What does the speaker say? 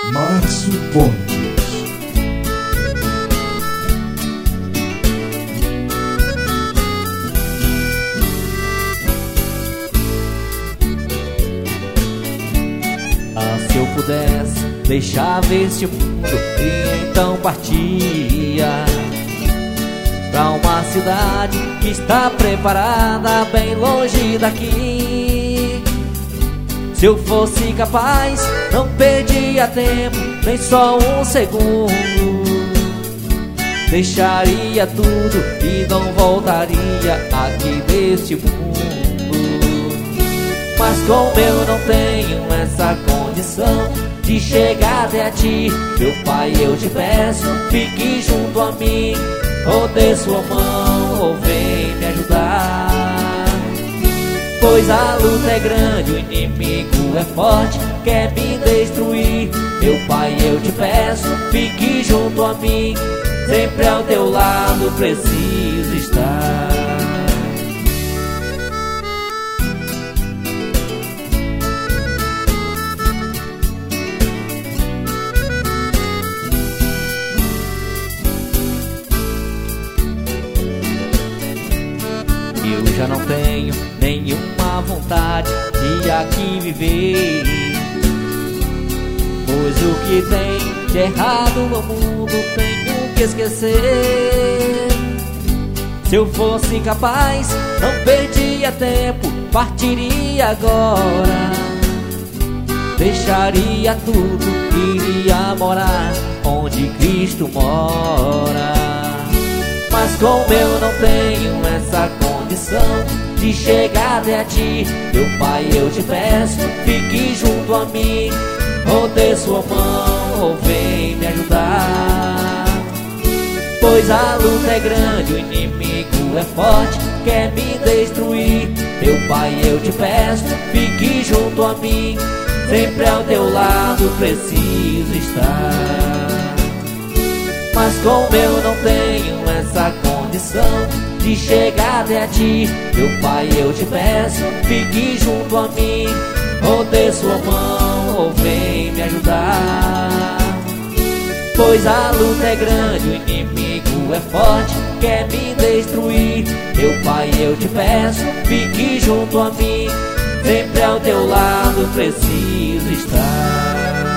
Márcio Pontes. Se eu pudesse, deixava este mundo e então partia pra uma cidade que está preparada bem longe daqui. Se eu fosse capaz, não perdia tempo, nem só um segundo. Deixaria tudo e não voltaria aqui deste mundo. Mas como eu não tenho essa condição de chegar até a ti, meu pai, eu te peço, fique junto a mim, ou dê sua mão, ou vem me ajudar. Pois a luta é grande, o inimigo é forte, quer me destruir. Meu pai, eu te peço, fique junto a mim, sempre ao teu lado preciso estar. Eu já não tenho nenhuma vontade de aqui viver, pois o que tem de errado no mundo tenho que esquecer. Se eu fosse capaz, não perdia tempo, partiria agora. Deixaria tudo, iria morar onde Cristo mora. Mas como eu não tenho essa condição de chegar até a ti, meu pai, eu te peço, fique junto a mim, ou dê sua mão, ou vem me ajudar. Pois a luta é grande, o inimigo é forte, quer me destruir. Meu pai, eu te peço, fique junto a mim, sempre ao teu lado preciso estar. Mas como eu não tenho essa condição de chegar até a ti, meu pai, eu te peço, fique junto a mim, ou dê sua mão, ou vem me ajudar. Pois a luta é grande, o inimigo é forte, quer me destruir. Meu pai, eu te peço, fique junto a mim, sempre ao teu lado preciso estar.